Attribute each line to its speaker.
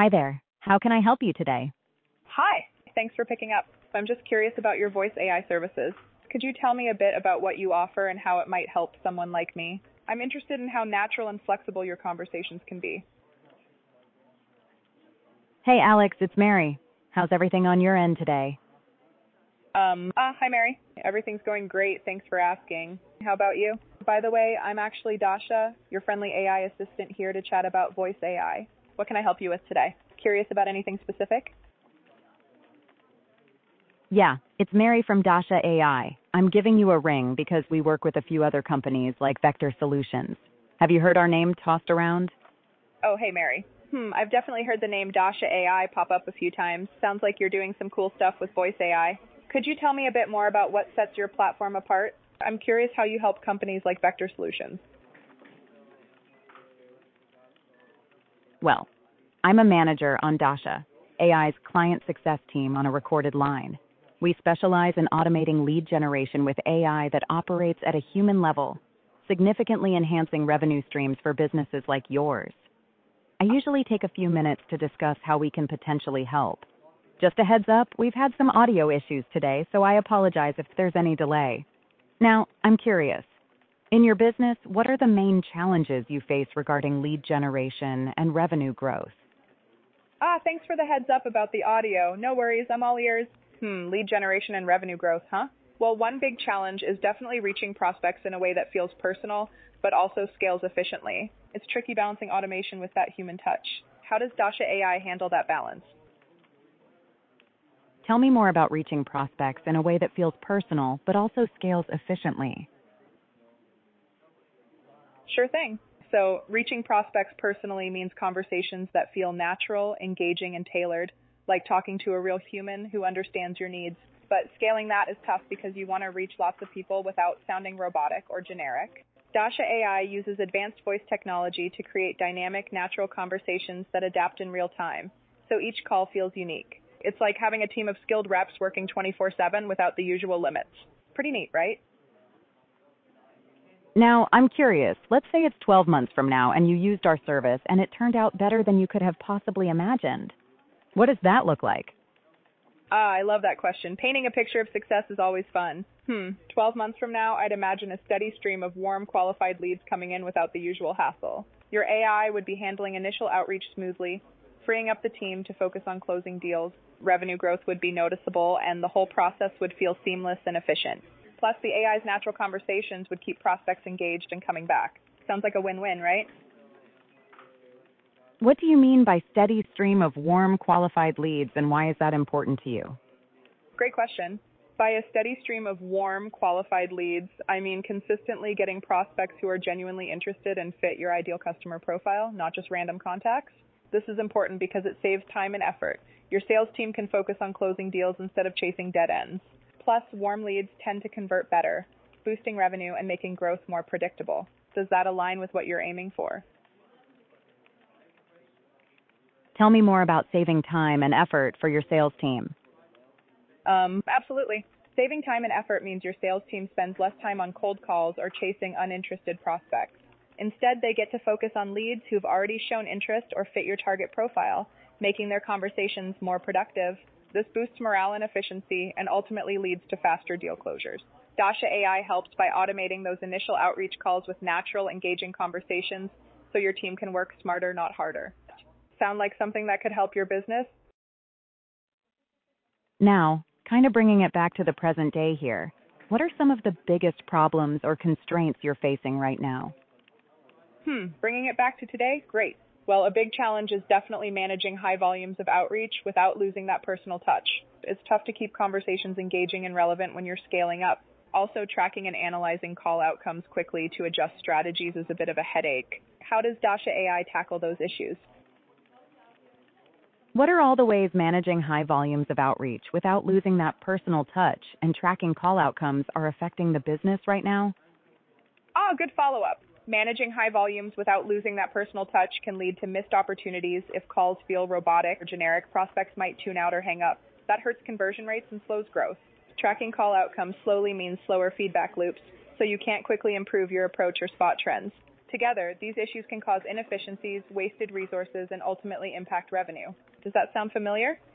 Speaker 1: Hi there. How can I help you today?
Speaker 2: Hi. Thanks for picking up. I'm just curious about your voice AI services. Could you tell me a bit about what you offer and how it might help someone like me? I'm interested in how natural and flexible your conversations can be.
Speaker 1: Hey, Alex, it's Mary. How's everything on your end today?
Speaker 2: Hi Mary. Everything's going great. Thanks for asking. How about you? By the way, I'm actually Dasha, your friendly AI assistant here to chat about voice AI. What can I help you with today? Curious about anything specific?
Speaker 1: Yeah, it's Mary from Dasha AI. I'm giving you a ring because we work with a few other companies like Vector Solutions. Have you heard our name tossed around?
Speaker 2: Oh, hey Mary. I've definitely heard the name Dasha AI pop up a few times. Sounds like you're doing some cool stuff with voice AI. Could you tell me a bit more about what sets your platform apart? I'm curious how you help companies like Vector Solutions.
Speaker 1: Well, I'm a manager on Dasha, AI's client success team on a recorded line. We specialize in automating lead generation with AI that operates at a human level, significantly enhancing revenue streams for businesses like yours. I usually take a few minutes to discuss how we can potentially help. Just a heads up, we've had some audio issues today, so I apologize if there's any delay. Now, I'm curious. In your business, what are the main challenges you face regarding lead generation and revenue growth?
Speaker 2: Thanks for the heads up about the audio. No worries, I'm all ears. Lead generation and revenue growth, huh? Well, one big challenge is definitely reaching prospects in a way that feels personal, but also scales efficiently. It's tricky balancing automation with that human touch. How does Dasha AI handle that balance?
Speaker 1: Tell me more about reaching prospects in a way that feels personal, but also scales efficiently.
Speaker 2: Sure thing. So, reaching prospects personally means conversations that feel natural, engaging, and tailored, like talking to a real human who understands your needs. But scaling that is tough because you want to reach lots of people without sounding robotic or generic. Dasha AI uses advanced voice technology to create dynamic, natural conversations that adapt in real time, so each call feels unique. It's like having a team of skilled reps working 24/7 without the usual limits. Pretty neat, right?
Speaker 1: Now, I'm curious. Let's say it's 12 months from now and you used our service and it turned out better than you could have possibly imagined. What does that look like?
Speaker 2: I love that question. Painting a picture of success is always fun. 12 months from now, I'd imagine a steady stream of warm, qualified leads coming in without the usual hassle. Your AI would be handling initial outreach smoothly, freeing up the team to focus on closing deals. Revenue growth would be noticeable, and the whole process would feel seamless and efficient. Plus, the AI's natural conversations would keep prospects engaged and coming back. Sounds like a win-win, right?
Speaker 1: What do you mean by steady stream of warm, qualified leads, and why is that important to you?
Speaker 2: Great question. By a steady stream of warm, qualified leads, I mean consistently getting prospects who are genuinely interested and fit your ideal customer profile, not just random contacts. This is important because it saves time and effort. Your sales team can focus on closing deals instead of chasing dead ends. Plus, warm leads tend to convert better, boosting revenue and making growth more predictable. Does that align with what you're aiming for?
Speaker 1: Tell me more about saving time and effort for your sales team.
Speaker 2: Absolutely. Saving time and effort means your sales team spends less time on cold calls or chasing uninterested prospects. Instead, they get to focus on leads who've already shown interest or fit your target profile, making their conversations more productive. This boosts morale and efficiency and ultimately leads to faster deal closures. Dasha AI helps by automating those initial outreach calls with natural, engaging conversations so your team can work smarter, not harder. Sound like something that could help your business?
Speaker 1: Now, kind of bringing it back to the present day here, what are some of the biggest problems or constraints you're facing right now?
Speaker 2: Bringing it back to today? Great. Well, a big challenge is definitely managing high volumes of outreach without losing that personal touch. It's tough to keep conversations engaging and relevant when you're scaling up. Also, tracking and analyzing call outcomes quickly to adjust strategies is a bit of a headache. How does Dasha AI tackle those issues?
Speaker 1: What are all the ways managing high volumes of outreach without losing that personal touch and tracking call outcomes are affecting the business right now?
Speaker 2: Good follow-up. Managing high volumes without losing that personal touch can lead to missed opportunities if calls feel robotic or generic. Prospects might tune out or hang up. That hurts conversion rates and slows growth. Tracking call outcomes slowly means slower feedback loops, so you can't quickly improve your approach or spot trends. Together, these issues can cause inefficiencies, wasted resources, and ultimately impact revenue. Does that sound familiar?